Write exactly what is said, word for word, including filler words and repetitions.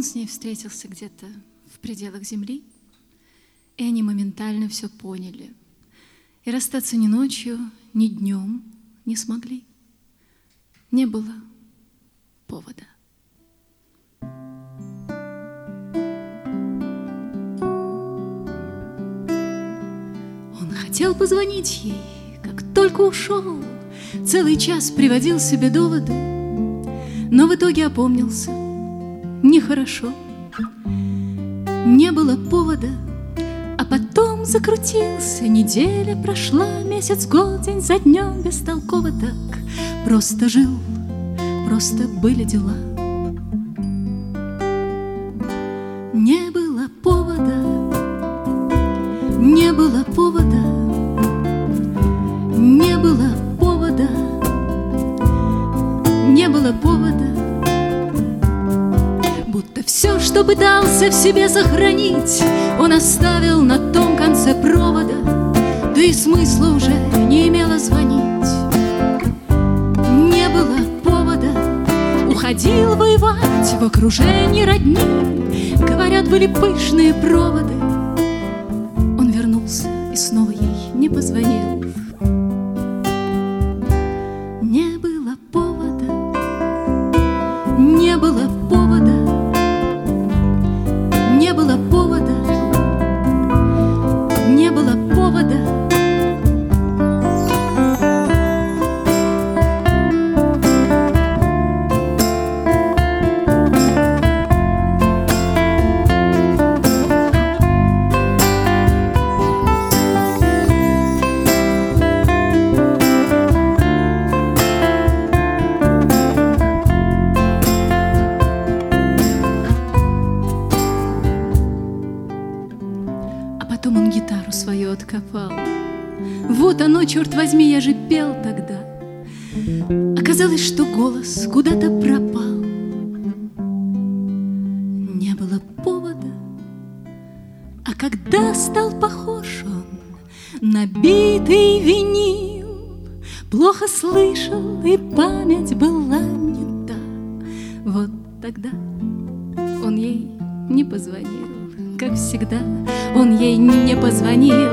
Он с ней встретился где-то в пределах земли, и они моментально все поняли. И расстаться ни ночью, ни днем не смогли. Не было повода. Он хотел позвонить ей, как только ушел, целый час приводил себе доводы, но в итоге опомнился. Нехорошо. Не было повода, а потом закрутился. Неделя прошла, месяц, год, день за днем, бестолково так. Просто жил, просто были дела. Не было повода, не было повода, не было повода, не было повода. Будто все, что пытался в себе сохранить, он оставил на том конце провода, да и смысла уже не имело звонить. Не было повода, уходил воевать в окружении родни, говорят, были пышные проводы. Он вернулся и снова ей не позвонил. Не было повода, не было повода, не было повода, не было повода. Потом он гитару свою откопал. Вот оно, черт возьми, я же пел тогда. Оказалось, что голос куда-то пропал. Не было повода, а когда стал похож он на битый винил, плохо слышал, и память была не та. Вот тогда он ей не позвонил. Как всегда, он ей не позвонил.